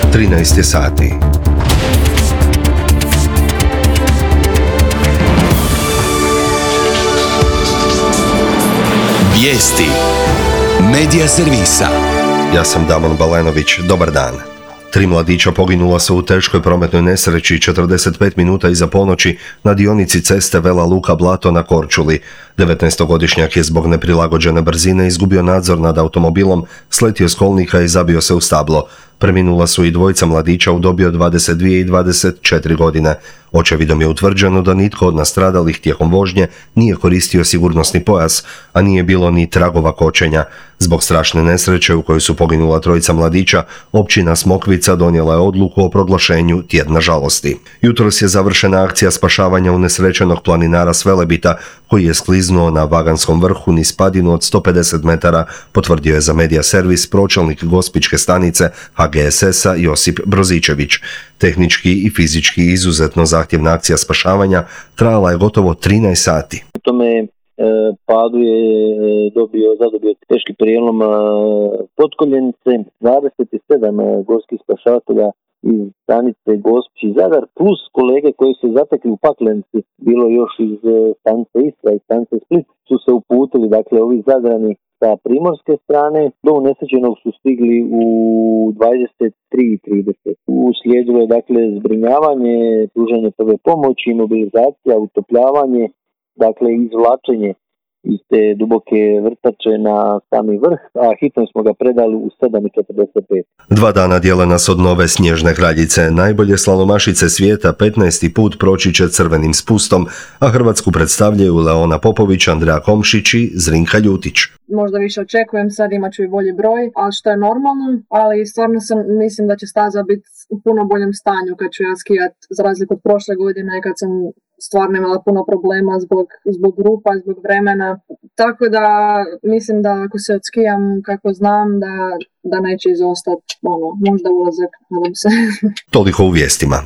13 je sati. Vijesti Medija servisa. Ja sam Damon Balenović, dobar dan. 3 mladića poginula su u teškoj prometnoj nesreći 45 minuta iza ponoći na dionici ceste Vela Luka Blato na Korčuli. 19-godišnjak je zbog neprilagođene brzine izgubio nadzor nad automobilom, sletio s kolnika i zabio se u stablo. Preminula su i dvojica mladića u dobi od 22 i 24 godine. Očevidom je utvrđeno da nitko od nastradalih tijekom vožnje nije koristio sigurnosni pojas, a nije bilo ni tragova kočenja. Zbog strašne nesreće u kojoj su poginula trojica mladića, općina Smokvica donijela je odluku o proglašenju tjedna žalosti. Jutros je završena akcija spašavanja unesrećenog planinara s Velebita, koji je skliznuo na Vaganskom vrhu niz padinu od 150 metara, potvrdio je za Medija servis pročelnik Gospićke stanice HGSS-a Josip Brozičević. Tehnički i fizički izuzetno zahtjevna akcija spašavanja trajala je gotovo 13 sati. U tome padu je zadobio teški prijelom potkoljenice, 27 gorskih spašavatelja iz stanice Gospić i Zadar, plus kolege koji su zatekli u Paklenici, bilo još iz stanice Istra i stanice Split, su se uputili, dakle ovi Zadrani sa primorske strane. Do unesrećenog su stigli u 23:30. Uslijedilo je dakle zbrinjavanje, pružanje prve pomoći, mobilizacija, utopljavanje, dakle izvlačenje iz te duboke vrtače na sami vrh, a hitno smo ga predali u 7:45. 2 dana dijele nas od nove snježne kraljice. Najbolje slalomašice svijeta 15. put proći će crvenim spustom, a Hrvatsku predstavljaju Leona Popović, Andreja Komšić i Zrinka Ljutić. Možda više očekujem, sad imat ću i bolji broj, ali što je normalno, ali stvarno mislim da će staza biti u puno boljem stanju kad ću ja skijat, za razliku od prošle godine kad sam stvarno imala puno problema zbog rupa, zbog vremena. Tako da mislim da ako se odskijam kako znam da neće izostati možda ulazak, nadam se. Toliko u vijestima.